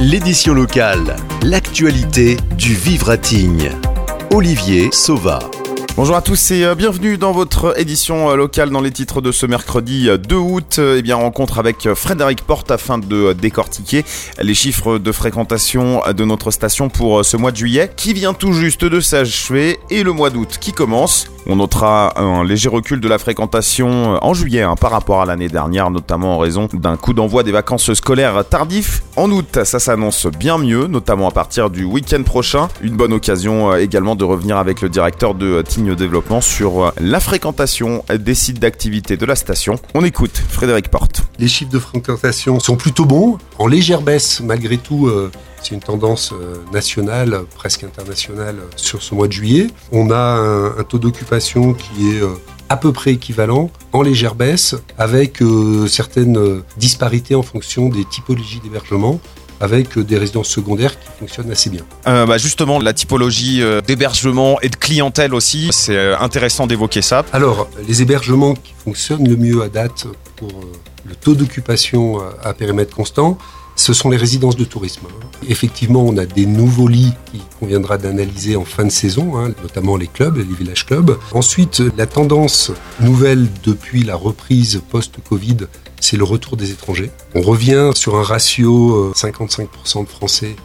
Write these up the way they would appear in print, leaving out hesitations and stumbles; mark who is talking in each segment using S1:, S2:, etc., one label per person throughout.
S1: L'édition locale, l'actualité du vivre à Tignes. Olivier Sauva.
S2: Bonjour à tous et bienvenue dans votre édition locale. Dans les titres de ce mercredi 2 août, rencontre avec Frédéric Porte afin de décortiquer les chiffres de fréquentation de notre station pour ce mois de juillet qui vient tout juste de s'achever et le mois d'août qui commence. On notera un léger recul de la fréquentation en juillet par rapport à l'année dernière, notamment en raison d'un coup d'envoi des vacances scolaires tardif. En août, ça s'annonce bien mieux, notamment à partir du week-end prochain. Une bonne occasion également de revenir avec le directeur de Tignes Développement sur la fréquentation des sites d'activité de la station. On écoute Frédéric Porte.
S3: Les chiffres de fréquentation sont plutôt bons, en légère baisse malgré tout. C'est une tendance nationale, presque internationale sur ce mois de juillet. On a un taux d'occupation qui est à peu près équivalent, en légère baisse, avec certaines disparités en fonction des typologies d'hébergement, avec des résidences secondaires qui fonctionnent assez bien.
S2: Justement, la typologie d'hébergement et de clientèle aussi, c'est intéressant d'évoquer ça.
S3: Alors, les hébergements qui fonctionnent le mieux à date pour le taux d'occupation à périmètre constant, ce sont les résidences de tourisme. Effectivement, on a des nouveaux lits qu'il conviendra d'analyser en fin de saison, notamment les clubs, les village clubs. Ensuite, la tendance nouvelle depuis la reprise post-Covid, c'est le retour des étrangers. On revient sur un ratio 55% de Français,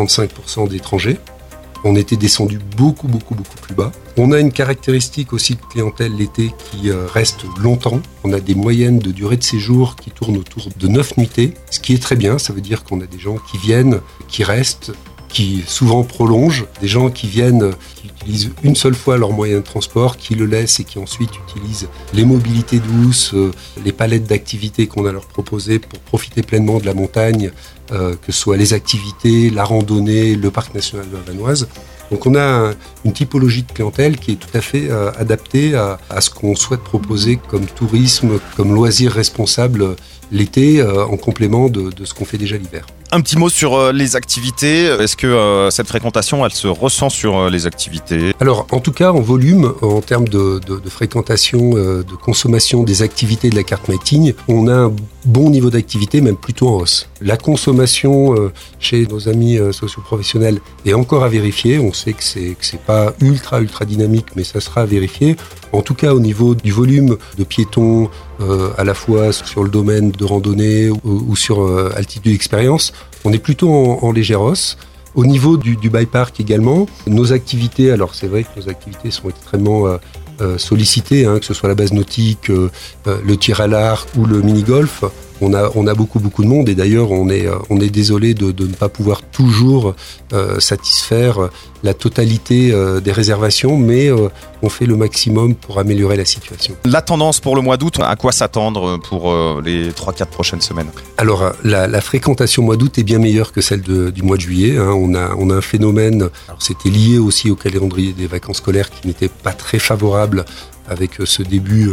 S3: 45% d'étrangers. On était descendu beaucoup plus bas. On a une caractéristique aussi de clientèle l'été qui reste longtemps. On a des moyennes de durée de séjour qui tournent autour de 9 nuitées, ce qui est très bien. Ça veut dire qu'on a des gens qui viennent, qui restent, qui souvent prolongent, des gens qui viennent, qui utilisent une seule fois leur moyen de transport, qui le laissent et qui ensuite utilisent les mobilités douces, les palettes d'activités qu'on a leur proposées pour profiter pleinement de la montagne, que ce soit les activités, la randonnée, le parc national de la Vanoise. Donc on a une typologie de clientèle qui est tout à fait adaptée à ce qu'on souhaite proposer comme tourisme, comme loisir responsable l'été, en complément de ce qu'on fait déjà l'hiver.
S2: Un petit mot sur les activités. Est-ce que cette fréquentation, elle se ressent sur les activités ?
S3: Alors, en tout cas, en volume, en termes de fréquentation, de consommation des activités de la carte Tignes, on a un bon niveau d'activité, même plutôt en hausse. La consommation chez nos amis socioprofessionnels est encore à vérifier. On sait que c'est pas ultra dynamique, mais ça sera à vérifier. En tout cas, au niveau du volume de piétons, à la fois sur le domaine de randonnée ou sur altitude expérience, on est plutôt en légère hausse. Au niveau du bike park également, nos activités, alors c'est vrai que nos activités sont extrêmement sollicitées, que ce soit la base nautique, le tir à l'arc ou le mini-golf. On a beaucoup de monde et d'ailleurs on est désolé de ne pas pouvoir toujours satisfaire la totalité des réservations, mais on fait le maximum pour améliorer la situation.
S2: La tendance pour le mois d'août, à quoi s'attendre pour les 3-4 prochaines semaines ?
S3: Alors la fréquentation mois d'août est bien meilleure que celle du mois de juillet. On a un phénomène, alors c'était lié aussi au calendrier des vacances scolaires qui n'était pas très favorable avec ce début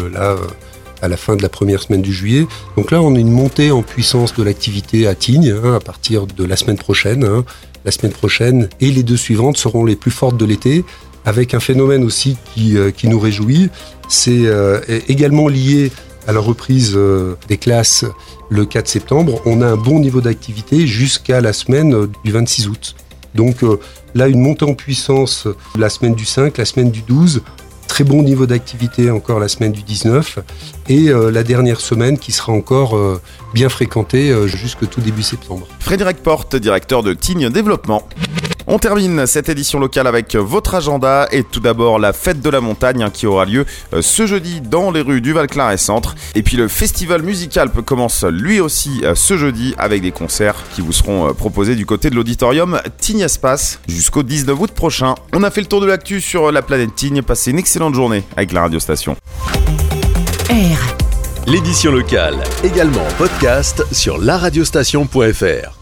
S3: à la fin de la première semaine du juillet. Donc là, on a une montée en puissance de l'activité à Tignes à partir de la semaine prochaine. La semaine prochaine et les 2 suivantes seront les plus fortes de l'été, avec un phénomène aussi qui nous réjouit. C'est également lié à la reprise des classes le 4 septembre. On a un bon niveau d'activité jusqu'à la semaine du 26 août. Donc là, une montée en puissance la semaine du 5, la semaine du 12, très bon niveau d'activité encore la semaine du 19 et la dernière semaine qui sera encore bien fréquentée jusque tout début septembre.
S2: Frédéric Porte, directeur de Tignes Développement. On termine cette édition locale avec votre agenda et tout d'abord la fête de la montagne qui aura lieu ce jeudi dans les rues du Val-Claret Centre. Et puis le festival Musicalp commence lui aussi ce jeudi avec des concerts qui vous seront proposés du côté de l'auditorium Tignes Espace jusqu'au 19 août prochain. On a fait le tour de l'actu sur la planète Tignes. Passez une excellente journée avec la radiostation.
S1: L'édition locale, également en podcast sur laradiostation.fr.